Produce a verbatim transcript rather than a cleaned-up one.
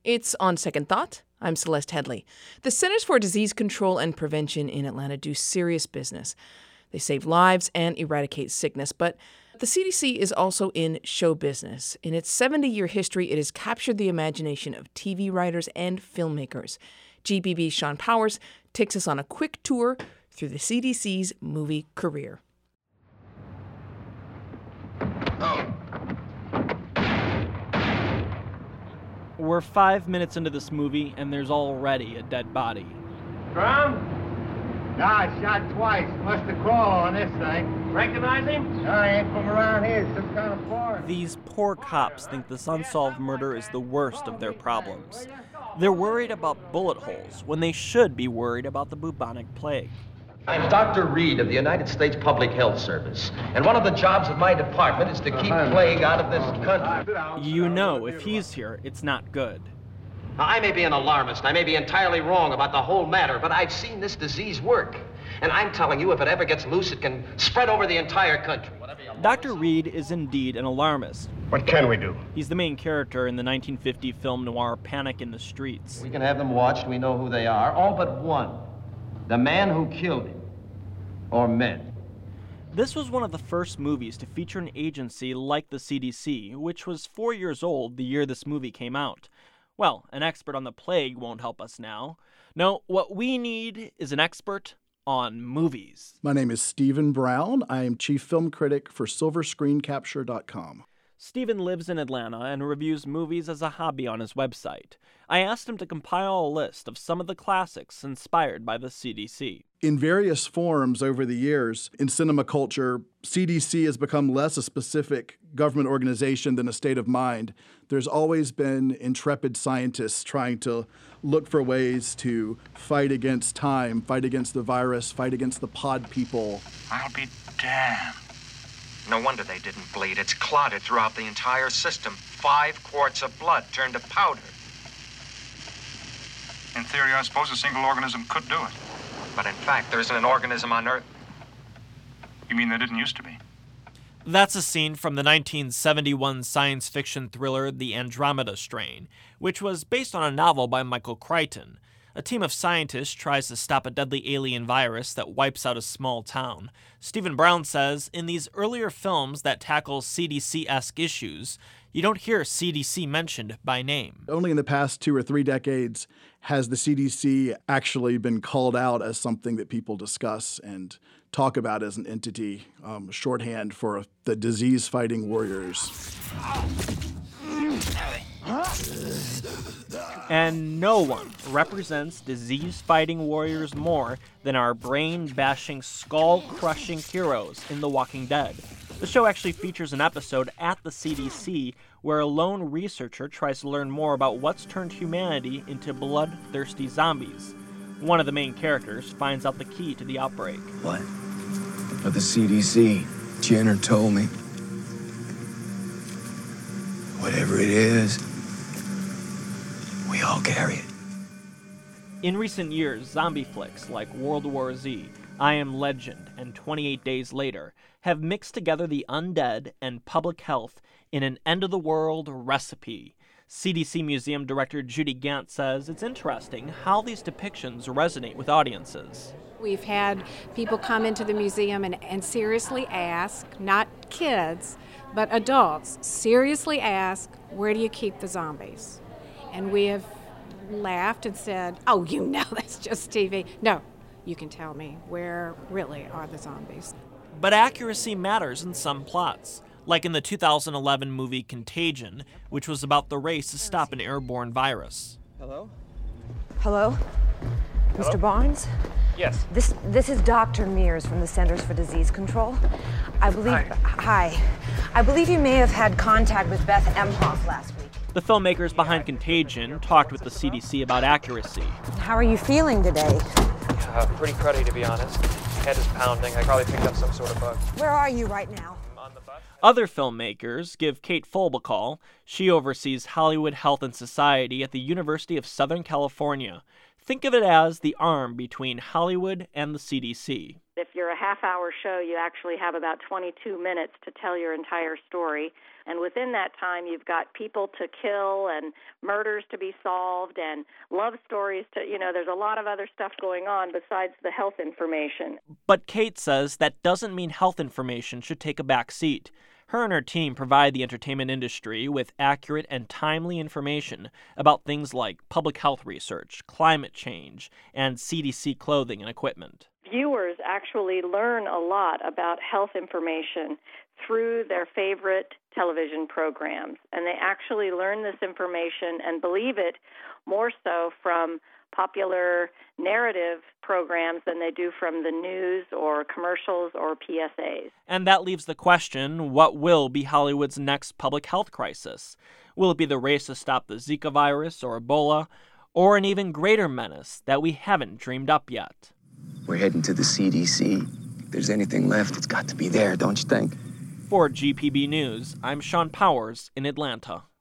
It's On Second Thought. I'm Celeste Headley. The Centers for Disease Control and Prevention in Atlanta do serious business. They save lives and eradicate sickness, but the C D C is also in show business. In its seventy-year history, it has captured the imagination of T V writers and filmmakers. G B B's Sean Powers takes us on a quick tour through the C D C's movie career. We're five minutes into this movie, and there's already a dead body. Brown? Nah, shot twice. Must have crawled on this thing. Recognize him? No, I ain't from around here. Some kind of forest. These poor cops think this unsolved murder is the worst of their problems. They're worried about bullet holes when they should be worried about the bubonic plague. I'm Doctor Reed of the United States Public Health Service, and one of the jobs of my department is to keep plague out of this country. You know, if he's here, it's not good. Now, I may be an alarmist, I may be entirely wrong about the whole matter, but I've seen this disease work. And I'm telling you, if it ever gets loose, it can spread over the entire country. Doctor Reed is indeed an alarmist. What can we do? He's the main character in the nineteen fifty film noir Panic in the Streets. We can have them watched, we know who they are, all but one. The man who killed him. Or men. This was one of the first movies to feature an agency like the C D C, which was four years old the year this movie came out. Well, an expert on the plague won't help us now. No, what we need is an expert on movies. My name is Stephen Brown. I am chief film critic for silver screen capture dot com. Stephen lives in Atlanta and reviews movies as a hobby on his website. I asked him to compile a list of some of the classics inspired by the C D C. In various forms over the years, in cinema culture, C D C has become less a specific government organization than a state of mind. There's always been intrepid scientists trying to look for ways to fight against time, fight against the virus, fight against the pod people. I'll be damned. No wonder they didn't bleed. It's clotted throughout the entire system. Five quarts of blood turned to powder. In theory, I suppose a single organism could do it. But in fact, there isn't an organism on Earth. You mean there didn't used to be? That's a scene from the nineteen seventy-one science fiction thriller The Andromeda Strain, which was based on a novel by Michael Crichton. A team of scientists tries to stop a deadly alien virus that wipes out a small town. Stephen Brown says, in these earlier films that tackle C D C-esque issues, you don't hear C D C mentioned by name. Only in the past two or three decades has the C D C actually been called out as something that people discuss and talk about as an entity, um, shorthand for the disease-fighting warriors. And no one represents disease-fighting warriors more than our brain-bashing, skull-crushing heroes in The Walking Dead. The show actually features an episode at the C D C where a lone researcher tries to learn more about what's turned humanity into bloodthirsty zombies. One of the main characters finds out the key to the outbreak. What? But the C D C, Jenner told me. Whatever it is, we all carry it. In recent years, zombie flicks like World War Z, I Am Legend, and twenty-eight Days Later have mixed together the undead and public health in an end-of-the-world recipe. C D C Museum Director Judy Gant says it's interesting how these depictions resonate with audiences. We've had people come into the museum and, and seriously ask, not kids, but adults, seriously ask, where do you keep the zombies? And we have laughed and said, oh, you know, that's just T V. No, you can tell me, where really are the zombies? But accuracy matters in some plots, like in the two thousand eleven movie Contagion, which was about the race to stop an airborne virus. Hello? Hello? Mister Barnes? Yes. This this is Doctor Mears from the Centers for Disease Control. I believe... Hi. Hi. I believe you may have had contact with Beth Emhoff last week. The filmmakers behind Contagion talked with the C D C about accuracy. How are you feeling today? Uh, pretty cruddy, to be honest. Head is pounding. I probably picked up some sort of bug. Where are you right now? On the bus? Other filmmakers give Kate Folb a call. She oversees Hollywood Health and Society at the University of Southern California. Think of it as the arm between Hollywood and the C D C. If you're a half-hour show, you actually have about twenty-two minutes to tell your entire story. And within that time, you've got people to kill and murders to be solved and love stories to, you know, there's a lot of other stuff going on besides the health information. But Kate says that doesn't mean health information should take a back seat. Her and her team provide the entertainment industry with accurate and timely information about things like public health research, climate change, and C D C clothing and equipment. Viewers actually learn a lot about health information through their favorite television programs, and they actually learn this information and believe it more so from popular narrative programs than they do from the news or commercials or P S As. And that leaves the question, what will be Hollywood's next public health crisis? Will it be the race to stop the Zika virus or Ebola, or an even greater menace that we haven't dreamed up yet? We're heading to the C D C. If there's anything left, it's got to be there, don't you think? For G P B News, I'm Sean Powers in Atlanta.